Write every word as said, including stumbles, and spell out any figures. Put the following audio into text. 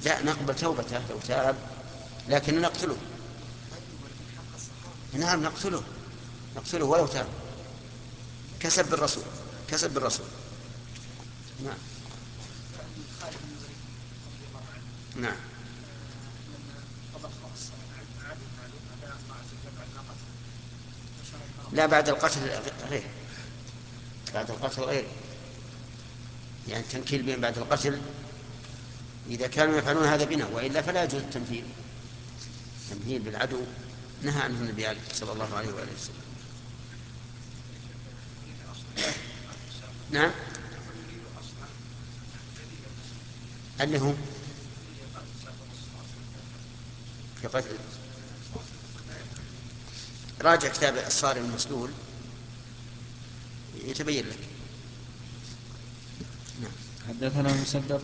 لا نقبل توبته لو تاب، لكن نقتله. نعم نقتله، نقتله ولو تاب، كسب بالرسول، كسب بالرسول. نعم. نعم. لا بعد القتل غير، بعد القتل غير، يعني التنكيل بين بعد القتل إذا كانوا يفعلون هذا بنا، وإلا فلا يجوز التمثيل. التمثيل بالعدو نهى عنه النبي صلى الله عليه وآله وسلم. نعم. اللي هو في قتل، راجع كتاب الصارم المسلول يتبين لك. نعم. حدثنا مسدد